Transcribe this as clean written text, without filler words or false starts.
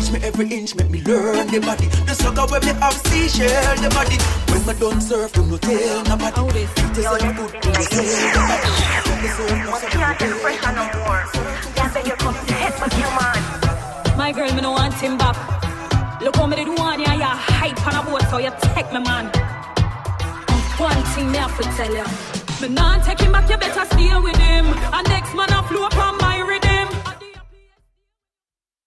touch me every inch, make me learn the body. The sucker when me have seashell the body. When me done surf, do not tell nobody. It is a good to tell the body. But you can't take pressure no more. Can't say you come to head but you man. My girl, me no want him back. Look how me did one, yeah, you hype on a boat, so you take me, man. One thing me have to tell you. Me not take him back, you better stay with him. And next man a flow upon my rhythm.